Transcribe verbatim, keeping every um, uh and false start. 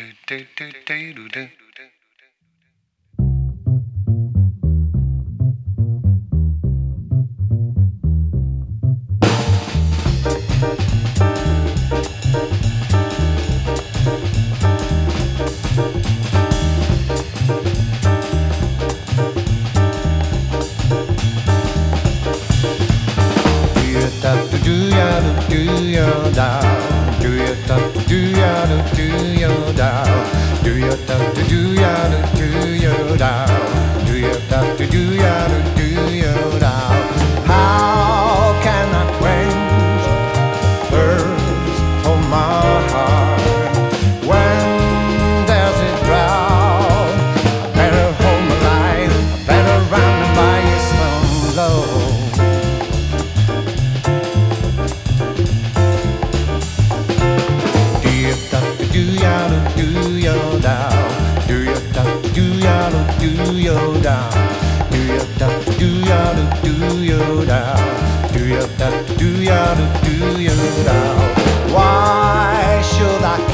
Do ya do ya da? Do ya da do ya do ya da? Do ya da do ya do ya da? Do ya da do ya do ya da? How can I quench thirst for my heart when there's a drought? I better hold my light, I better run and buy you some love. Do ya do ya down? Do ya do ya do ya down? Do ya do ya do ya down? Do ya do ya do ya down? Why should I